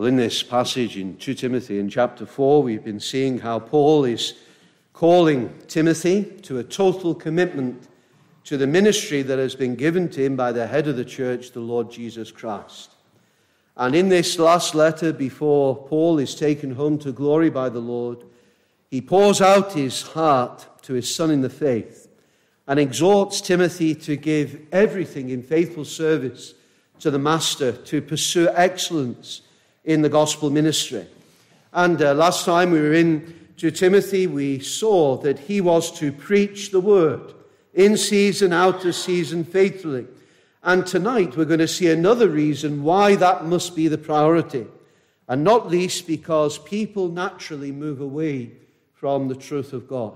Well, in this passage in 2 Timothy in chapter 4, we've been seeing how Paul is calling Timothy to a total commitment to the ministry that has been given to him by the head of the church, the Lord Jesus Christ. And in this last letter, before Paul is taken home to glory by the Lord, he pours out his heart to his son in the faith and exhorts Timothy to give everything in faithful service to the Master, to pursue excellence in the gospel ministry. And last time we were in 2 Timothy, we saw that he was to preach the word in season, out of season, faithfully. And tonight we're going to see another reason why that must be the priority, and not least because people naturally move away from the truth of God.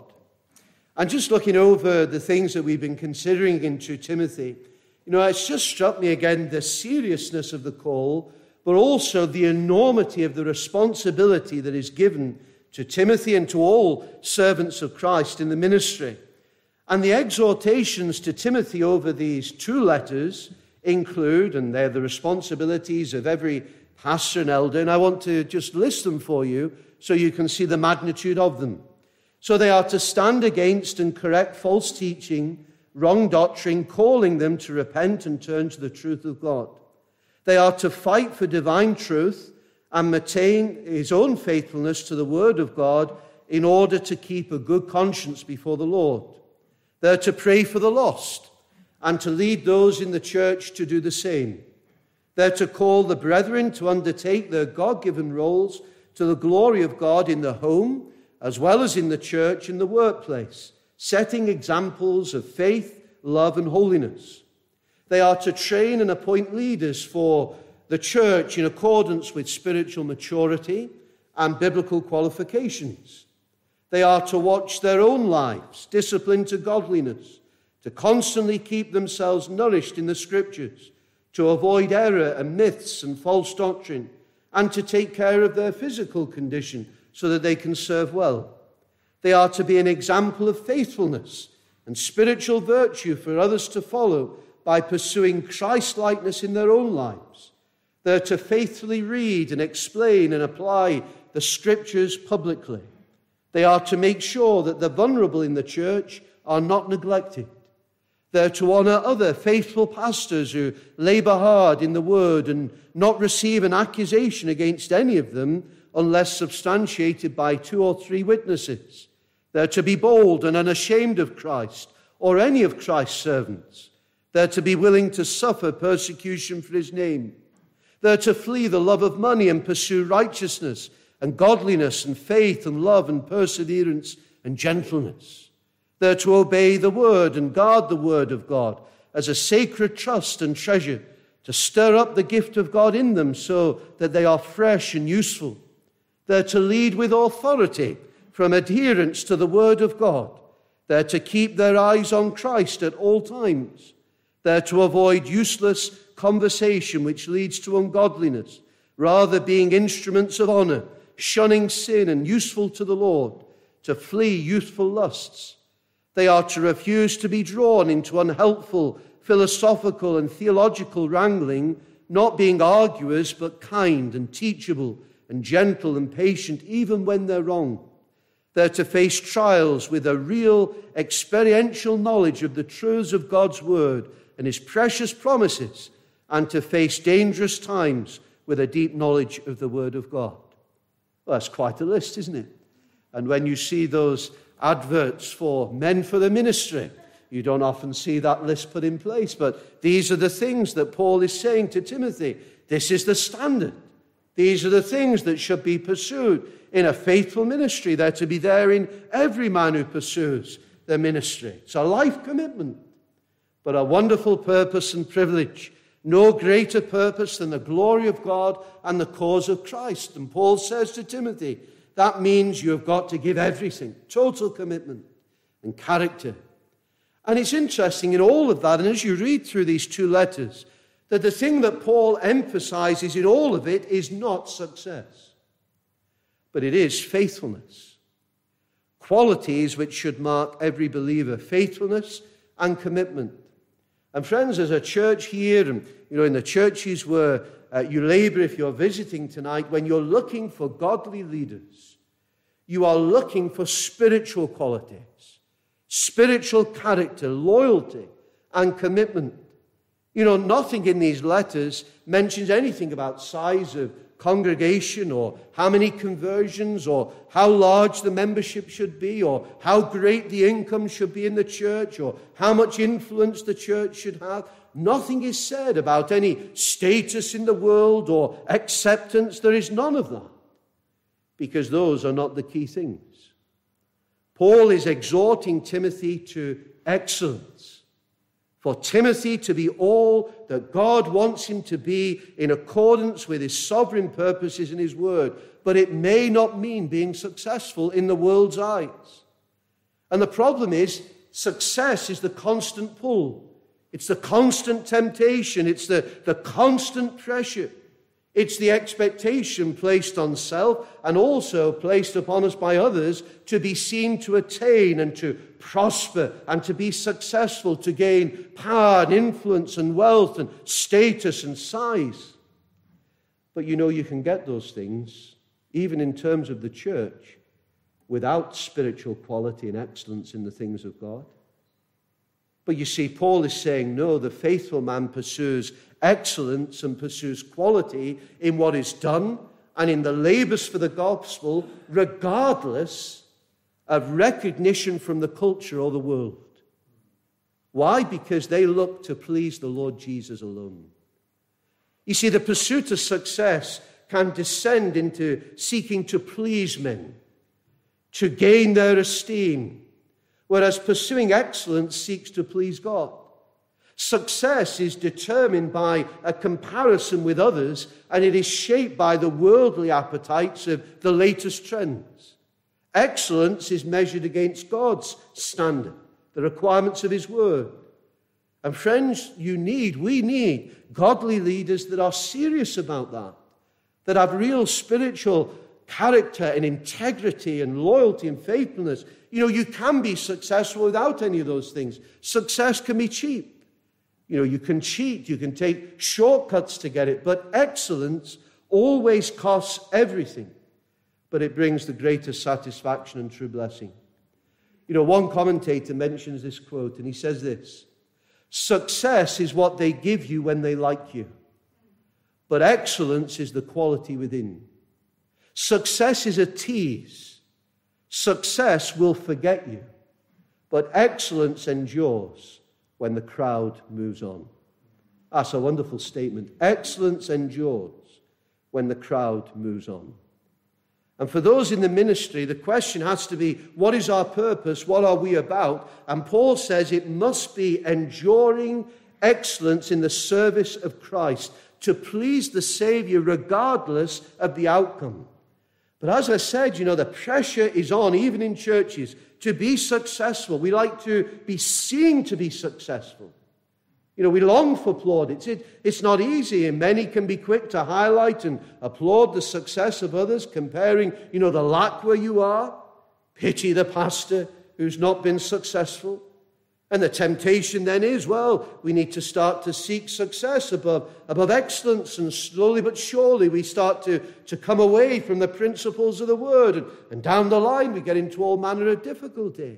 And just looking over the things that we've been considering in 2 Timothy, it's just struck me again the seriousness of the call, but also the enormity of the responsibility that is given to Timothy and to all servants of Christ in the ministry. And the exhortations to Timothy over these two letters include, and they're the responsibilities of every pastor and elder, and I want to just list them for you so you can see the magnitude of them. So they are to stand against and correct false teaching, wrong doctrine, calling them to repent and turn to the truth of God. They are to fight for divine truth and maintain his own faithfulness to the word of God in order to keep a good conscience before the Lord. They're to pray for the lost and to lead those in the church to do the same. They're to call the brethren to undertake their God-given roles to the glory of God in the home as well as in the church and the workplace, setting examples of faith, love, and holiness. They are to train and appoint leaders for the church in accordance with spiritual maturity and biblical qualifications. They are to watch their own lives, disciplined to godliness, to constantly keep themselves nourished in the Scriptures, to avoid error and myths and false doctrine, and to take care of their physical condition so that they can serve well. They are to be an example of faithfulness and spiritual virtue for others to follow by pursuing Christ-likeness in their own lives. They're to faithfully read and explain and apply the Scriptures publicly. They are to make sure that the vulnerable in the church are not neglected. They're to honor other faithful pastors who labor hard in the word and not receive an accusation against any of them unless substantiated by 2 or 3 witnesses. They're to be bold and unashamed of Christ or any of Christ's servants. They're to be willing to suffer persecution for his name. They're to flee the love of money and pursue righteousness and godliness and faith and love and perseverance and gentleness. They're to obey the word and guard the word of God as a sacred trust and treasure, to stir up the gift of God in them so that they are fresh and useful. They're to lead with authority from adherence to the word of God. They're to keep their eyes on Christ at all times. They're to avoid useless conversation which leads to ungodliness, rather being instruments of honor, shunning sin and useful to the Lord, to flee youthful lusts. They are to refuse to be drawn into unhelpful philosophical and theological wrangling, not being arguers, but kind and teachable and gentle and patient, even when they're wrong. They're to face trials with a real experiential knowledge of the truths of God's word and his precious promises, and to face dangerous times with a deep knowledge of the word of God. Well, that's quite a list, isn't it? And when you see those adverts for men for the ministry, you don't often see that list put in place, but these are the things that Paul is saying to Timothy. This is the standard. These are the things that should be pursued in a faithful ministry. They're to be there in every man who pursues the ministry. It's a life commitment, but a wonderful purpose and privilege. No greater purpose than the glory of God and the cause of Christ. And Paul says to Timothy, that means you've got to give everything, total commitment and character. And it's interesting in all of that, and as you read through these two letters, that the thing that Paul emphasizes in all of it is not success, but it is faithfulness. Qualities which should mark every believer, faithfulness and commitment. And friends, as a church here, and in the churches where you labor, if you're visiting tonight, when you're looking for godly leaders, you are looking for spiritual qualities, spiritual character, loyalty, and commitment. Nothing in these letters mentions anything about size of congregation or how many conversions or how large the membership should be or how great the income should be in the church or how much influence the church should have. Nothing is said about any status in the world or acceptance. There is none of that, because those are not the key things. Paul is exhorting Timothy to excellence, for Timothy to be all that God wants him to be in accordance with his sovereign purposes and his word. But it may not mean being successful in the world's eyes. And the problem is, success is the constant pull. It's the constant temptation. It's the constant pressure. It's the expectation placed on self and also placed upon us by others to be seen to attain and to prosper and to be successful, to gain power and influence and wealth and status and size. But you can get those things, even in terms of the church, without spiritual quality and excellence in the things of God. But you see, Paul is saying, no, the faithful man pursues excellence and pursues quality in what is done and in the labors for the gospel, regardless of recognition from the culture or the world. Why? Because they look to please the Lord Jesus alone. You see, the pursuit of success can descend into seeking to please men, to gain their esteem, whereas pursuing excellence seeks to please God. Success is determined by a comparison with others, and it is shaped by the worldly appetites of the latest trends. Excellence is measured against God's standard, the requirements of his word. And friends, we need godly leaders that are serious about that have real spiritual character and integrity and loyalty and faithfulness. You can be successful without any of those things. Success can be cheap. You can cheat, you can take shortcuts to get it, but excellence always costs everything, but it brings the greatest satisfaction and true blessing. One commentator mentions this quote, and he says this: success is what they give you when they like you, but excellence is the quality within. Success is a tease. Success will forget you, but excellence endures when the crowd moves on. That's a wonderful statement. Excellence endures when the crowd moves on. And for those in the ministry, the question has to be, what is our purpose? What are we about? And Paul says it must be enduring excellence in the service of Christ, to please the Savior regardless of the outcome. But as I said, the pressure is on, even in churches, to be successful. We like to be seen to be successful. We long for plaudits. It's not easy, and many can be quick to highlight and applaud the success of others, comparing, the lack where you are. Pity the pastor who's not been successful. And the temptation then is, we need to start to seek success above excellence, and slowly but surely we start to come away from the principles of the word, and down the line we get into all manner of difficulty.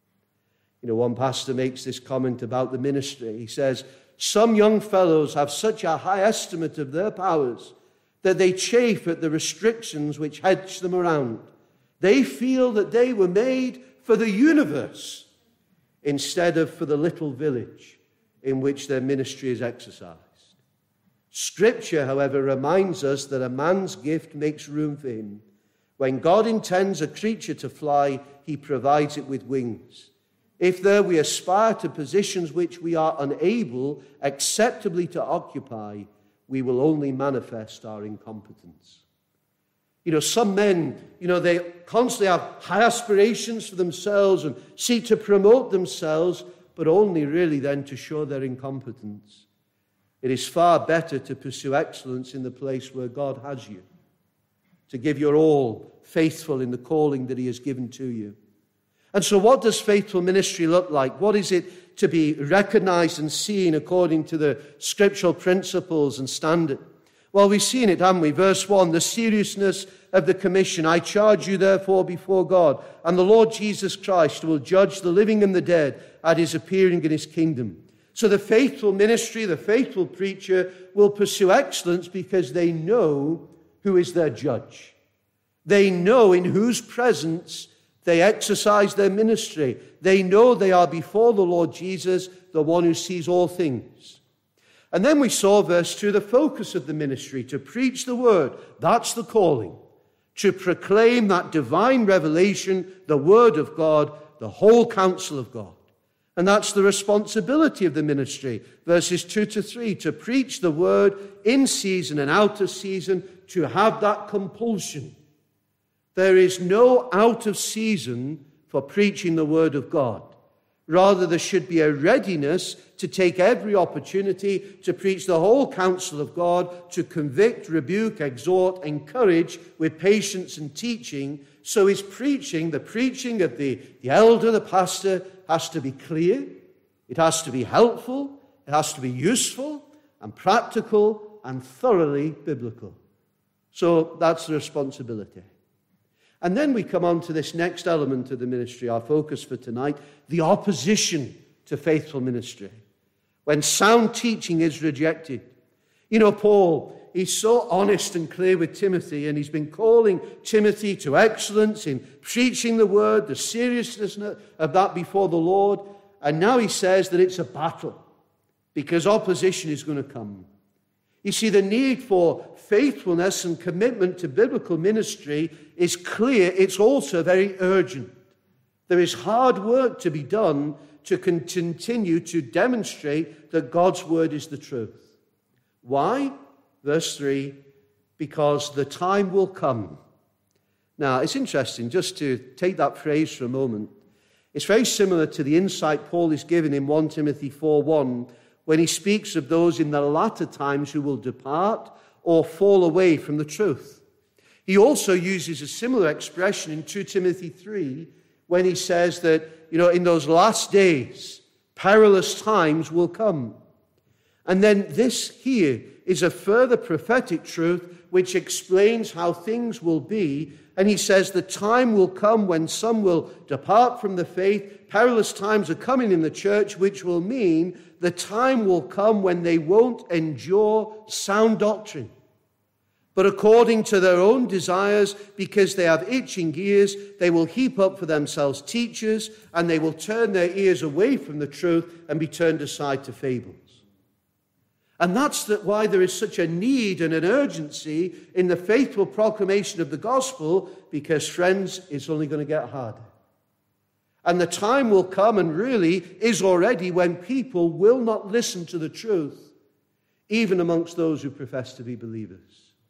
One pastor makes this comment about the ministry. He says, some young fellows have such a high estimate of their powers that they chafe at the restrictions which hedge them around. They feel that they were made for the universe instead of for the little village in which their ministry is exercised. Scripture, however, reminds us that a man's gift makes room for him. When God intends a creature to fly, he provides it with wings. If there we aspire to positions which we are unable acceptably to occupy, we will only manifest our incompetence. Some men, they constantly have high aspirations for themselves and seek to promote themselves, but only really then to show their incompetence. It is far better to pursue excellence in the place where God has you, to give your all, faithful in the calling that he has given to you. And so what does faithful ministry look like? What is it to be recognized and seen according to the scriptural principles and standard? Well, we've seen it, haven't we? Verse 1, the seriousness of the commission. I charge you therefore before God and the Lord Jesus Christ, who will judge the living and the dead at his appearing in his kingdom. So the faithful ministry, the faithful preacher will pursue excellence because they know who is their judge. They know in whose presence they exercise their ministry. They know they are before the Lord Jesus, the one who sees all things. And then we saw, verse 2, the focus of the ministry, to preach the word. That's the calling. To proclaim that divine revelation, the word of God, the whole counsel of God. And that's the responsibility of the ministry. Verses 2 to 3, to preach the word in season and out of season, to have that compulsion. There is no out of season for preaching the word of God. Rather, there should be a readiness to take every opportunity to preach the whole counsel of God, to convict, rebuke, exhort, encourage with patience and teaching. So his preaching, the preaching of the elder, the pastor, has to be clear, it has to be helpful, it has to be useful and practical and thoroughly biblical. So that's the responsibility. And then we come on to this next element of the ministry, our focus for tonight, the opposition to faithful ministry. When sound teaching is rejected. You know, Paul, he's so honest and clear with Timothy, and he's been calling Timothy to excellence in preaching the word, the seriousness of that before the Lord. And now he says that it's a battle because opposition is going to come. You see, the need for faithfulness and commitment to biblical ministry is clear. It's also very urgent. There is hard work to be done to continue to demonstrate that God's word is the truth. Why? Verse 3, because the time will come. Now, it's interesting just to take that phrase for a moment. It's very similar to the insight Paul is given in 1 Timothy 4:1, when he speaks of those in the latter times who will depart or fall away from the truth. He also uses a similar expression in 2 Timothy 3 when he says that, in those last days, perilous times will come. And then this here is a further prophetic truth which explains how things will be. And he says the time will come when some will depart from the faith. Perilous times are coming in the church, which will mean the time will come when they won't endure sound doctrine. But according to their own desires, because they have itching ears, they will heap up for themselves teachers, and they will turn their ears away from the truth and be turned aside to fables. And that's why there is such a need and an urgency in the faithful proclamation of the gospel, because, friends, it's only going to get harder. And the time will come, and really is already, when people will not listen to the truth, even amongst those who profess to be believers.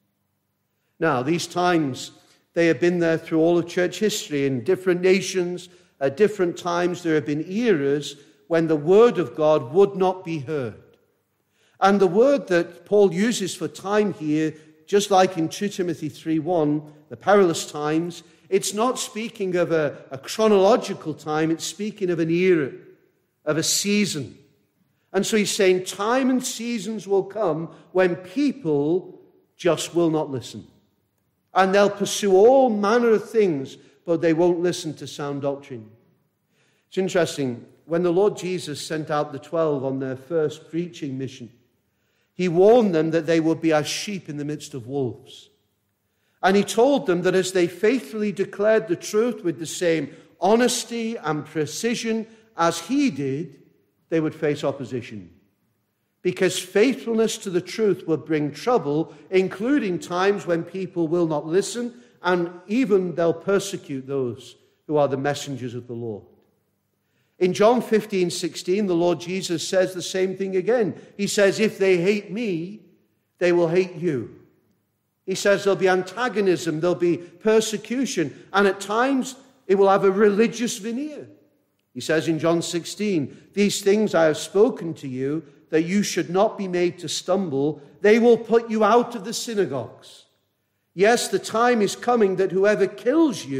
Now, these times, they have been there through all of church history. In different nations, at different times, there have been eras when the word of God would not be heard. And the word that Paul uses for time here, just like in 2 Timothy 3:1, the perilous times, it's not speaking of a chronological time, it's speaking of an era, of a season. And so he's saying time and seasons will come when people just will not listen. And they'll pursue all manner of things, but they won't listen to sound doctrine. It's interesting, when the Lord Jesus sent out the 12 on their first preaching mission, he warned them that they would be as sheep in the midst of wolves. And he told them that as they faithfully declared the truth with the same honesty and precision as he did, they would face opposition. Because faithfulness to the truth will bring trouble, including times when people will not listen, and even they'll persecute those who are the messengers of the Lord. In John 15:16, the Lord Jesus says the same thing again. He says, if they hate me, they will hate you. He says there'll be antagonism, there'll be persecution, and at times it will have a religious veneer. He says in John 16, these things I have spoken to you, that you should not be made to stumble. They will put you out of the synagogues. Yes, the time is coming that whoever kills you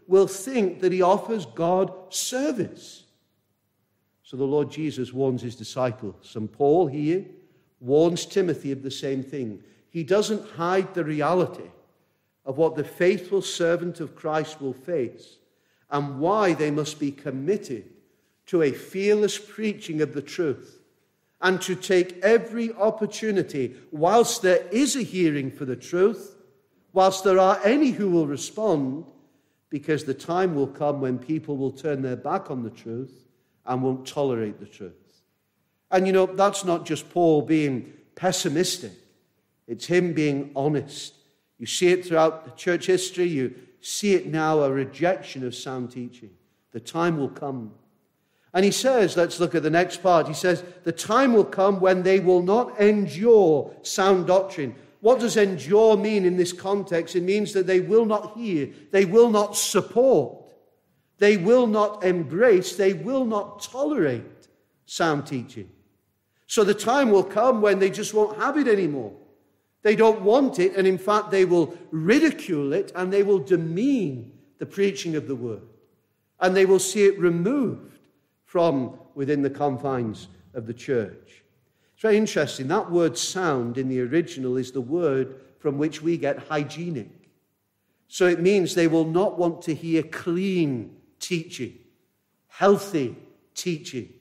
will think that he offers God service. So the Lord Jesus warns his disciples, and Paul here warns Timothy of the same thing. He doesn't hide the reality of what the faithful servant of Christ will face and why they must be committed to a fearless preaching of the truth and to take every opportunity, whilst there is a hearing for the truth, whilst there are any who will respond, because the time will come when people will turn their back on the truth and won't tolerate the truth. And that's not just Paul being pessimistic. It's him being honest. You see it throughout the church history. You see it now, a rejection of sound teaching. The time will come. And he says, let's look at the next part. He says, the time will come when they will not endure sound doctrine. What does endure mean in this context? It means that they will not hear, they will not support, they will not embrace, they will not tolerate sound teaching. So the time will come when they just won't have it anymore. They don't want it, and in fact they will ridicule it, and they will demean the preaching of the word. And they will see it removed from within the confines of the church. It's very interesting. That word sound in the original is the word from which we get hygienic. So it means they will not want to hear clean teaching, healthy teaching.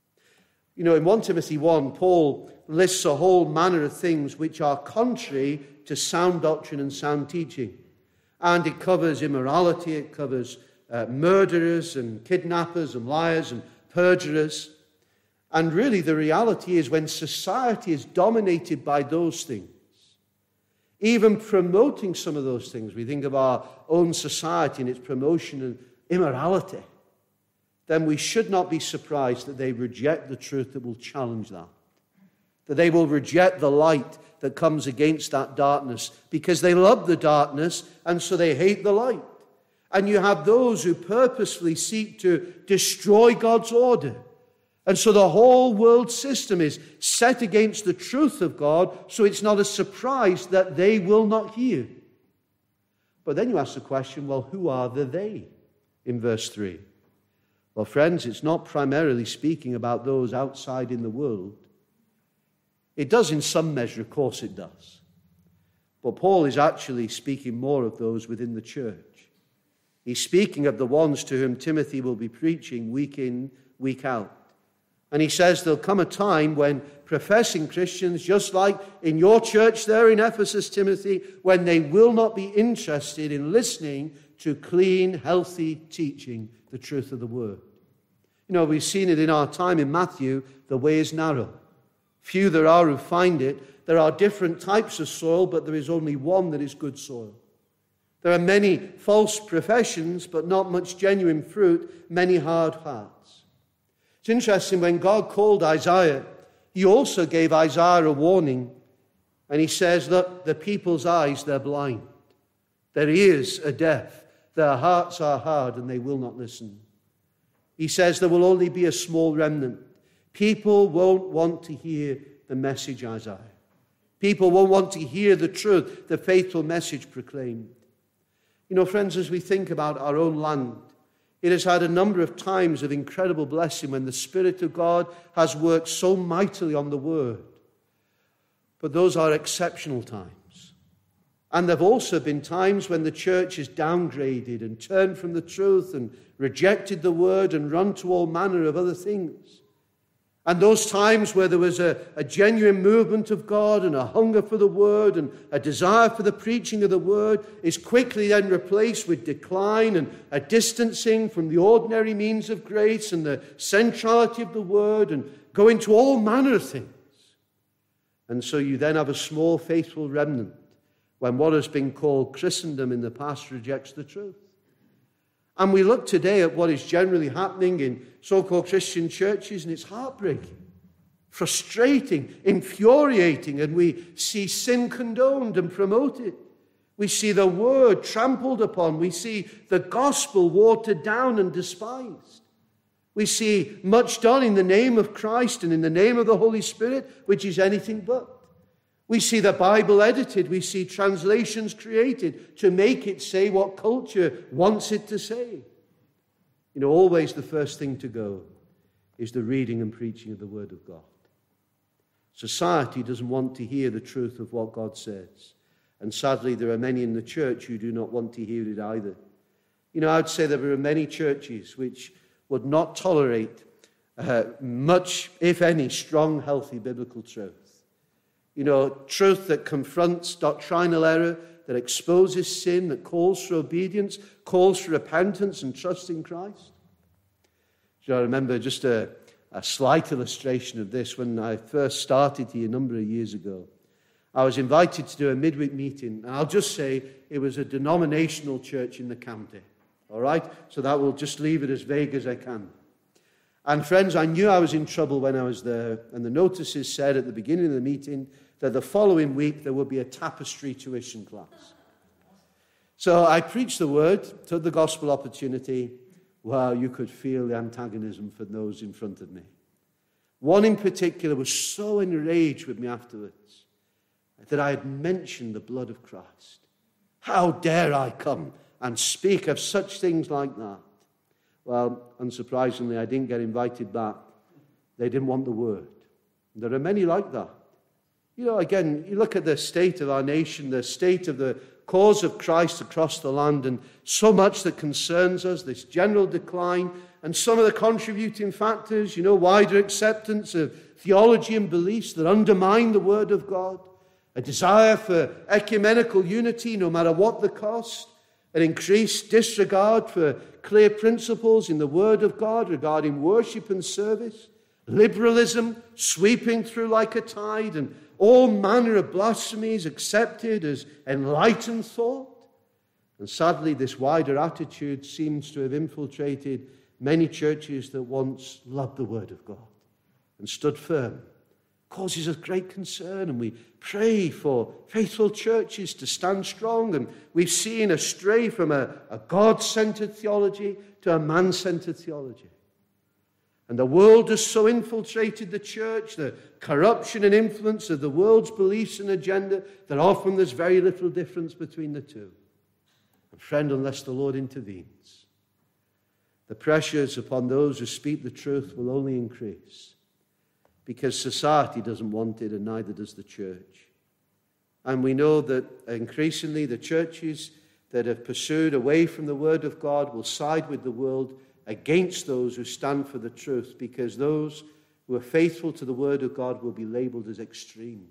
In 1 Timothy 1, Paul lists a whole manner of things which are contrary to sound doctrine and sound teaching. And it covers immorality, it covers murderers and kidnappers and liars and perjurers. And really the reality is, when society is dominated by those things, even promoting some of those things, we think of our own society and its promotion of immorality, then we should not be surprised that they reject the truth that will challenge that they will reject the light that comes against that darkness, because they love the darkness and so they hate the light. And you have those who purposefully seek to destroy God's order. And so the whole world system is set against the truth of God, so it's not a surprise that they will not hear. But then you ask the question, well, who are the they in verse 3? Well, friends, it's not primarily speaking about those outside in the world. It does in some measure, of course it does. But Paul is actually speaking more of those within the church. He's speaking of the ones to whom Timothy will be preaching week in, week out. And he says there'll come a time when professing Christians, just like in your church there in Ephesus, Timothy, when they will not be interested in listening to clean, healthy teaching, the truth of the word. We've seen it in our time in Matthew, the way is narrow. Few there are who find it. There are different types of soil, but there is only one that is good soil. There are many false professions, but not much genuine fruit, many hard hearts. It's interesting, when God called Isaiah, he also gave Isaiah a warning. And he says, look, the people's eyes, they're blind. Their ears are deaf. Their hearts are hard, and they will not listen. He says there will only be a small remnant. People won't want to hear the message, Isaiah. People won't want to hear the truth, the faithful message proclaimed. Friends, as we think about our own land, it has had a number of times of incredible blessing when the Spirit of God has worked so mightily on the Word. But those are exceptional times. And there have also been times when the church has downgraded and turned from the truth and rejected the Word and run to all manner of other things. And those times where there was a genuine movement of God and a hunger for the Word and a desire for the preaching of the Word is quickly then replaced with decline and a distancing from the ordinary means of grace and the centrality of the Word, and go into all manner of things. And so you then have a small faithful remnant when what has been called Christendom in the past rejects the truth. And we look today at what is generally happening in so-called Christian churches, and it's heartbreaking, frustrating, infuriating, and we see sin condoned and promoted. We see the word trampled upon. We see the gospel watered down and despised. We see much done in the name of Christ and in the name of the Holy Spirit, which is anything but. We see the Bible edited. We see translations created to make it say what culture wants it to say. Always the first thing to go is the reading and preaching of the Word of God. Society doesn't want to hear the truth of what God says. And sadly, there are many in the church who do not want to hear it either. I'd say there are many churches which would not tolerate much, if any, strong, healthy biblical truth. Truth that confronts doctrinal error, that exposes sin, that calls for obedience, calls for repentance and trust in Christ. I remember just a slight illustration of this. When I first started here a number of years ago, I was invited to do a midweek meeting, and I'll just say it was a denominational church in the county. All right? So that will just leave it as vague as I can. And friends, I knew I was in trouble when I was there, and the notices said at the beginning of the meeting that the following week there would be a tapestry tuition class. So I preached the word, took the gospel opportunity. Well, you could feel the antagonism for those in front of me. One in particular was so enraged with me afterwards that I had mentioned the blood of Christ. How dare I come and speak of such things like that? Well, unsurprisingly, I didn't get invited back. They didn't want the word. There are many like that. Again, you look at the state of our nation, the state of the cause of Christ across the land, and so much that concerns us, this general decline, and some of the contributing factors, wider acceptance of theology and beliefs that undermine the Word of God, a desire for ecumenical unity no matter what the cost, an increased disregard for clear principles in the Word of God regarding worship and service, liberalism sweeping through like a tide, and all manner of blasphemies accepted as enlightened thought. And sadly, this wider attitude seems to have infiltrated many churches that once loved the Word of God and stood firm. Causes us great concern, and we pray for faithful churches to stand strong. And we've seen a stray from a God-centered theology to a man-centered theology. And the world has so infiltrated the church, the corruption and influence of the world's beliefs and agenda, that often there's very little difference between the two. And friend, unless the Lord intervenes, the pressures upon those who speak the truth will only increase, because society doesn't want it, and neither does the church. And we know that increasingly the churches that have pursued away from the Word of God will side with the world against those who stand for the truth, because those who are faithful to the Word of God will be labeled as extreme.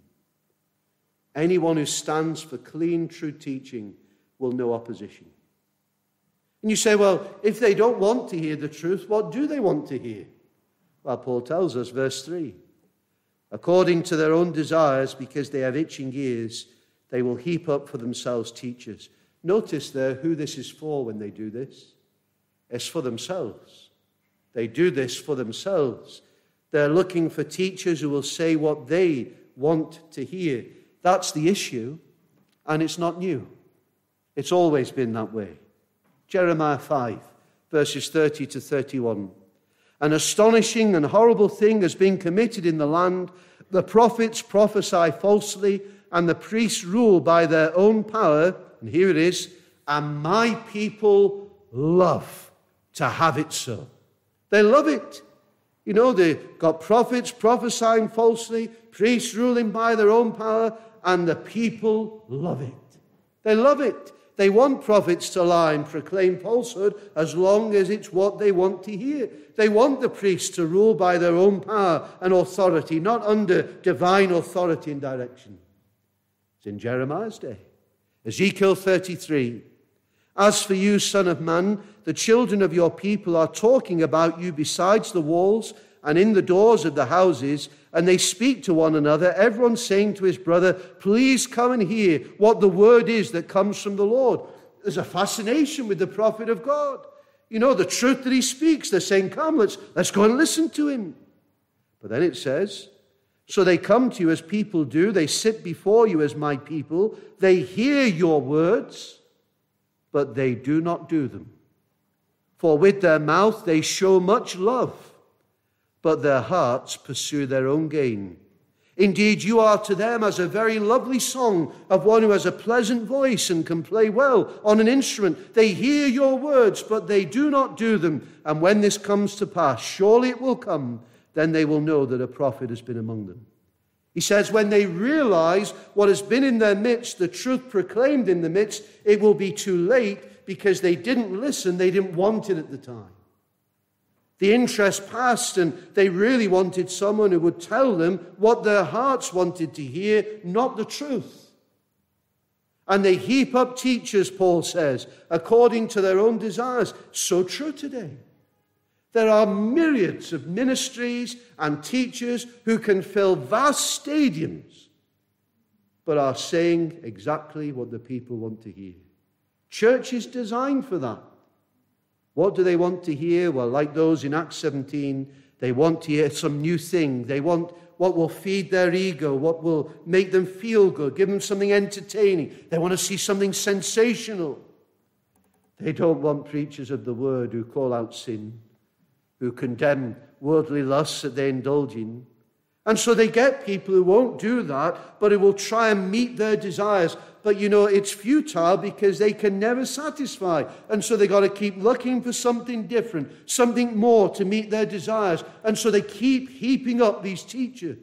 Anyone who stands for clean, true teaching will know opposition. And you say, well, if they don't want to hear the truth, what do they want to hear? Well, Paul tells us, verse 3, according to their own desires, because they have itching ears, they will heap up for themselves teachers. Notice there who this is for when they do this. It's for themselves. They do this for themselves. They're looking for teachers who will say what they want to hear. That's the issue, and it's not new. It's always been that way. Jeremiah 5, verses 30 to 31. An astonishing and horrible thing has been committed in the land. The prophets prophesy falsely, and the priests rule by their own power. And here it is, and my people love to have it so. They love it. They've got prophets prophesying falsely, priests ruling by their own power, and the people love it. They love it. They want prophets to lie and proclaim falsehood as long as it's what they want to hear. They want the priests to rule by their own power and authority, not under divine authority and direction. It's in Jeremiah's day. Ezekiel 33. As for you, son of man, the children of your people are talking about you besides the walls and in the doors of the houses, and they speak to one another, everyone saying to his brother, please come and hear what the word is that comes from the Lord. There's a fascination with the prophet of God. The truth that he speaks. They're saying, come, let's go and listen to him. But then it says, so they come to you as people do. They sit before you as my people. They hear your words, but they do not do them. For with their mouth they show much love, but their hearts pursue their own gain. Indeed, you are to them as a very lovely song of one who has a pleasant voice and can play well on an instrument. They hear your words, but they do not do them. And when this comes to pass, surely it will come, then they will know that a prophet has been among them. He says, when they realize what has been in their midst, the truth proclaimed in the midst, it will be too late because they didn't listen, they didn't want it at the time. The interest passed, and they really wanted someone who would tell them what their hearts wanted to hear, not the truth. And they heap up teachers, Paul says, according to their own desires. So true today. There are myriads of ministries and teachers who can fill vast stadiums, but are saying exactly what the people want to hear. Church is designed for that. What do they want to hear? Well, like those in Acts 17, they want to hear some new thing. They want what will feed their ego, what will make them feel good, give them something entertaining. They want to see something sensational. They don't want preachers of the word who call out sin, who condemn worldly lusts that they indulge in. And so they get people who won't do that, but who will try and meet their desires. But it's futile because they can never satisfy. And so they got to keep looking for something different, something more to meet their desires. And so they keep heaping up these teachers.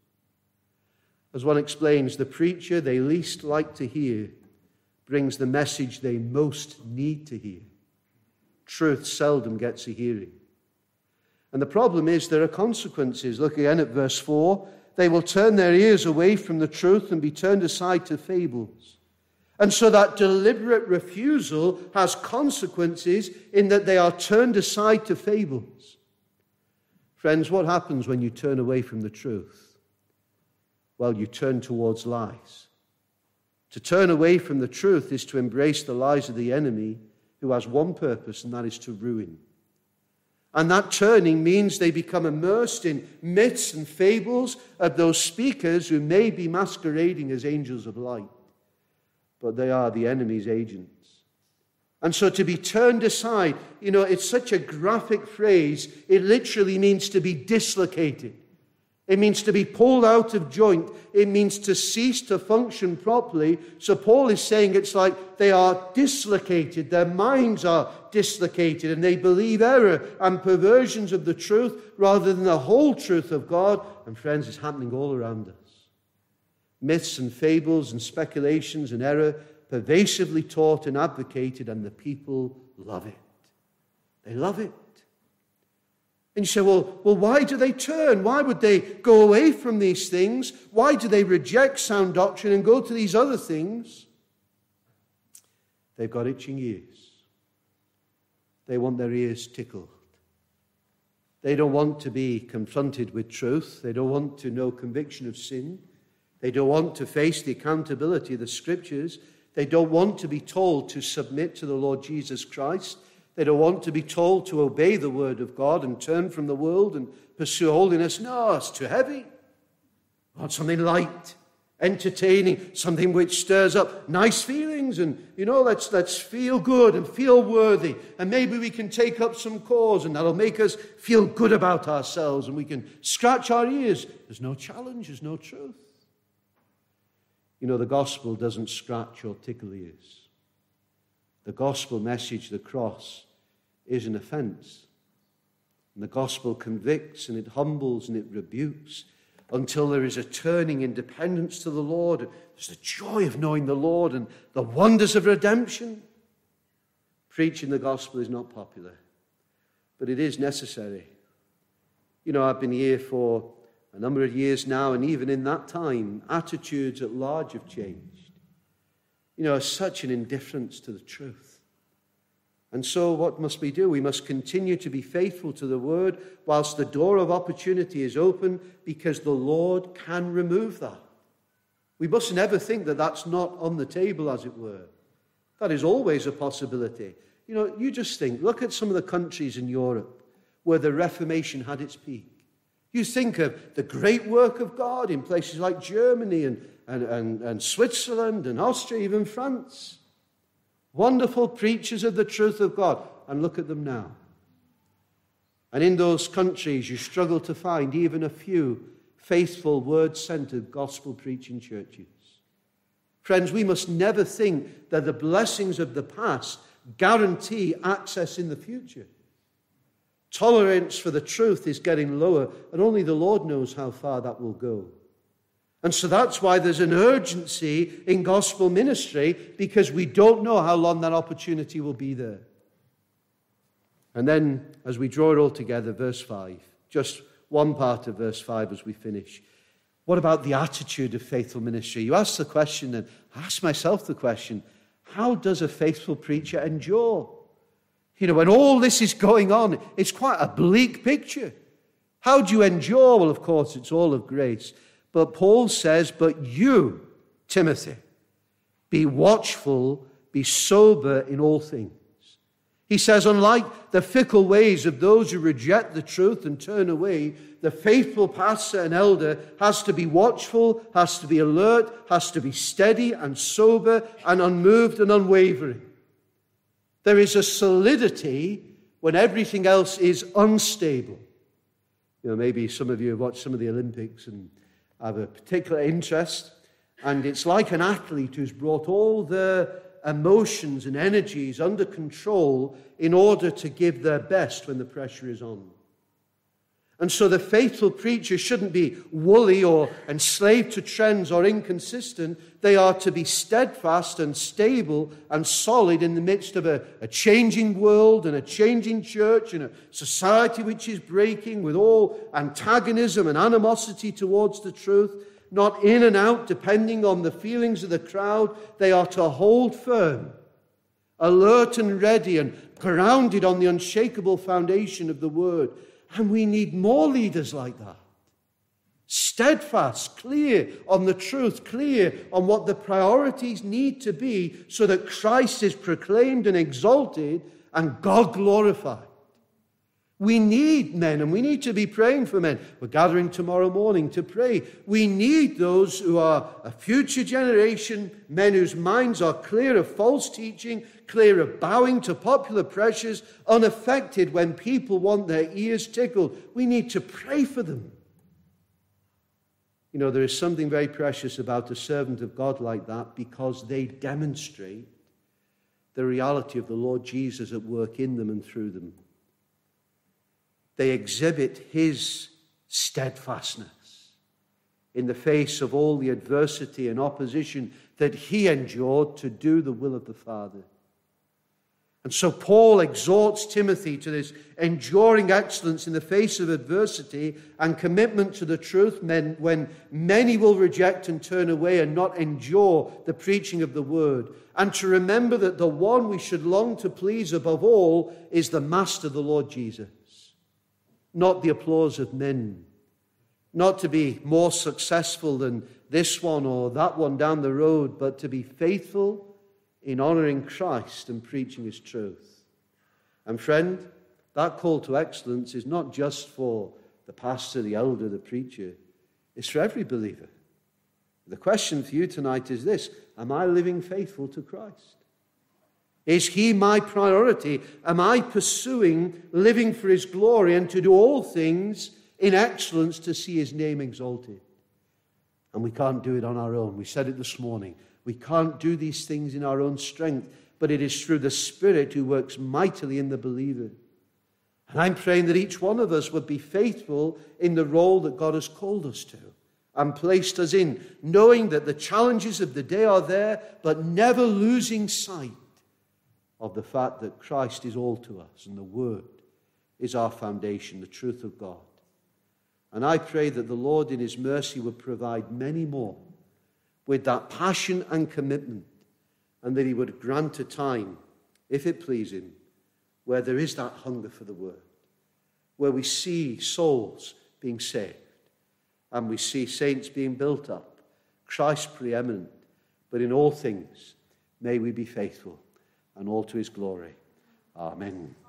As one explains, the preacher they least like to hear brings the message they most need to hear. Truth seldom gets a hearing. And the problem is there are consequences. Look again at verse 4. They will turn their ears away from the truth and be turned aside to fables. And so that deliberate refusal has consequences in that they are turned aside to fables. Friends, what happens when you turn away from the truth? Well, you turn towards lies. To turn away from the truth is to embrace the lies of the enemy, who has one purpose, and that is to ruin. And that turning means they become immersed in myths and fables of those speakers who may be masquerading as angels of light, but they are the enemy's agents. And so to be turned aside, it's such a graphic phrase. It literally means to be dislocated. It means to be pulled out of joint. It means to cease to function properly. So Paul is saying it's like they are dislocated. Their minds are dislocated, and they believe error and perversions of the truth rather than the whole truth of God. And friends, it's happening all around us. Myths and fables and speculations and error pervasively taught and advocated, and the people love it. They love it. And you say, well, why do they turn? Why would they go away from these things? Why do they reject sound doctrine and go to these other things? They've got itching ears. They want their ears tickled. They don't want to be confronted with truth. They don't want to know conviction of sin. They don't want to face the accountability of the Scriptures. They don't want to be told to submit to the Lord Jesus Christ. They don't want to be told to obey the word of God and turn from the world and pursue holiness. No, it's too heavy. I want something light, entertaining, something which stirs up nice feelings, and let's feel good and feel worthy, and maybe we can take up some cause, and that'll make us feel good about ourselves, and we can scratch our ears. There's no challenge, there's no truth. The gospel doesn't scratch or tickle ears. The gospel message, the cross, is an offense. And the gospel convicts, and it humbles, and it rebukes, until there is a turning in dependence to the Lord. There's the joy of knowing the Lord and the wonders of redemption. Preaching the gospel is not popular, but it is necessary. I've been here for a number of years now, and even in that time, attitudes at large have changed. Such an indifference to the truth. And so what must we do? We must continue to be faithful to the word whilst the door of opportunity is open, because the Lord can remove that. We mustn't ever think that that's not on the table, as it were. That is always a possibility. You just think, look at some of the countries in Europe where the Reformation had its peak. You think of the great work of God in places like Germany and Switzerland and Austria, even France. Wonderful preachers of the truth of God. And look at them now. And in those countries, you struggle to find even a few faithful, word-centered, gospel-preaching churches. Friends, we must never think that the blessings of the past guarantee access in the future. Tolerance for the truth is getting lower, and only the Lord knows how far that will go. And so that's why there's an urgency in gospel ministry, because we don't know how long that opportunity will be there. And then, as we draw it all together, verse 5, just one part of verse 5 as we finish. What about the attitude of faithful ministry? You ask the question, and I ask myself the question, how does a faithful preacher endure? When all this is going on, it's quite a bleak picture. How do you endure? Well, of course, it's all of grace. But Paul says, but you, Timothy, be watchful, be sober in all things. He says, unlike the fickle ways of those who reject the truth and turn away, the faithful pastor and elder has to be watchful, has to be alert, has to be steady and sober and unmoved and unwavering. There is a solidity when everything else is unstable. Maybe some of you have watched some of the Olympics and have a particular interest, and it's like an athlete who's brought all their emotions and energies under control in order to give their best when the pressure is on. And so the faithful preacher shouldn't be woolly or enslaved to trends or inconsistent. They are to be steadfast and stable and solid in the midst of a changing world and a changing church and a society which is breaking with all antagonism and animosity towards the truth. Not in and out, depending on the feelings of the crowd. They are to hold firm, alert and ready, and grounded on the unshakable foundation of the Word. And we need more leaders like that. Steadfast, clear on the truth, clear on what the priorities need to be so that Christ is proclaimed and exalted and God glorified. We need men, and we need to be praying for men. We're gathering tomorrow morning to pray. We need those who are a future generation, men whose minds are clear of false teaching, clear of bowing to popular pressures, unaffected when people want their ears tickled. We need to pray for them. There is something very precious about a servant of God like that, because they demonstrate the reality of the Lord Jesus at work in them and through them. They exhibit his steadfastness in the face of all the adversity and opposition that he endured to do the will of the Father. And so Paul exhorts Timothy to this enduring excellence in the face of adversity and commitment to the truth when many will reject and turn away and not endure the preaching of the word. And to remember that the one we should long to please above all is the Master, the Lord Jesus. Not the applause of men. Not to be more successful than this one or that one down the road, but to be faithful in honoring Christ and preaching his truth. And friend, that call to excellence is not just for the pastor, the elder, the preacher. It's for every believer. The question for you tonight is this: am I living faithful to Christ? Is he my priority? Am I pursuing living for his glory and to do all things in excellence to see his name exalted? And we can't do it on our own. We said it this morning. We can't do these things in our own strength, but it is through the Spirit who works mightily in the believer. And I'm praying that each one of us would be faithful in the role that God has called us to and placed us in, knowing that the challenges of the day are there, but never losing sight of the fact that Christ is all to us and the Word is our foundation, the truth of God. And I pray that the Lord in his mercy would provide many more with that passion and commitment, and that he would grant a time, if it please him, where there is that hunger for the Word, where we see souls being saved, and we see saints being built up, Christ preeminent, but in all things may we be faithful, and all to his glory. Amen.